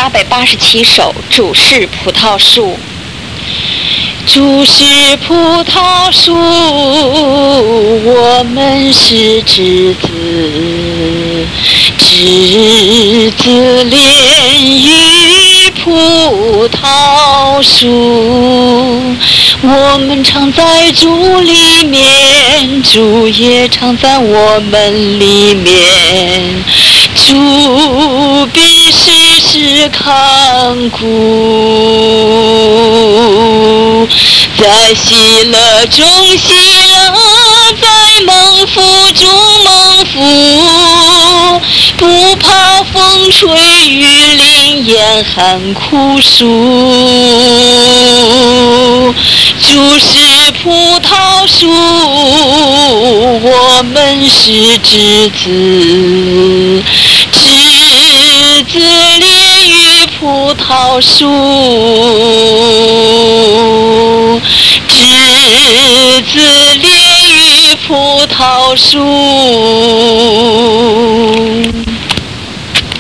887首，主是葡萄树。 主是葡萄树，我们是枝子，枝子连于葡萄树。我们常在主里面，主也常在我们里面。主必时时看顾，在喜乐中喜乐，在蒙福中蒙福，不怕风吹雨淋严寒酷暑。主是葡萄树，我们是枝子，枝子连于葡萄树，枝子连于葡萄树。